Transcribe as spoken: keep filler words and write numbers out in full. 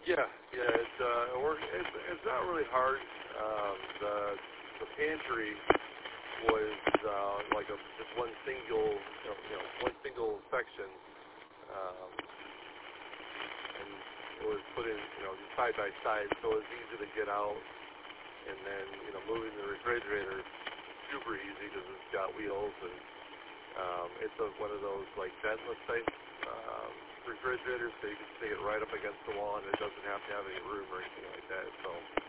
Yeah, yeah, it's uh, it work, it's, it's not really hard. Um, the the pantry was uh, like a just one single, you know, you know one single section, um, and it was put in, you know, side by side, so it was easy to get out. And then, you know, moving the refrigerator is super easy because it's got wheels, and um, it's a, one of those like ventless type um, refrigerators, so you can stick it right up against the wall, and it doesn't have to have any room or anything like that. So.